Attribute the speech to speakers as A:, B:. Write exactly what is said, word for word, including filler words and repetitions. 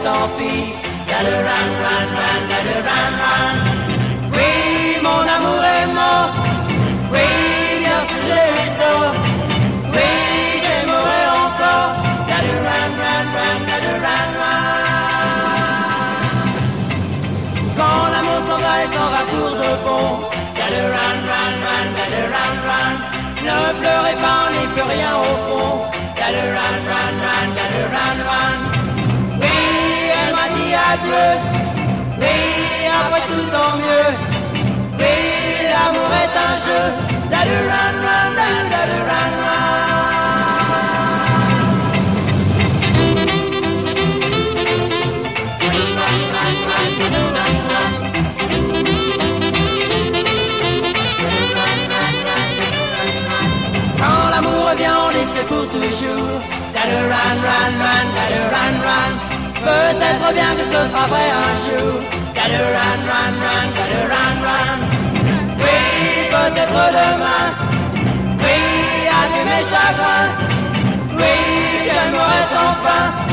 A: tant pis. Gotta run, run, run, gotta run, run. Oui, mon amour est mort. Oui, bien sûr j'ai tort. Oui, j'aimerais encore. Gotta run, run, run, gotta run, run. Quand l'amour s'en va, il s'en va pour de bon. Gotta run, run, run, gotta run, run. Ne pleurez pas, on n'est plus rien au fond. Gotta run, run, run, gotta run, run. Oui, elle m'a dit adieu. Oui, après tout tant mieux. Oui, l'amour est un jeu. Gotta run, run, run, gotta run, run. Quand l'amour revient, on dit que c'est pour toujours. Gotta run, run, run, gotta run, run. Peut-être bien que ce sera vrai un jour. Gotta run, run, run, gotta run, run. Oui, peut-être demain. Oui, adieu mes chagrins. Oui, j'aimerais sans fin.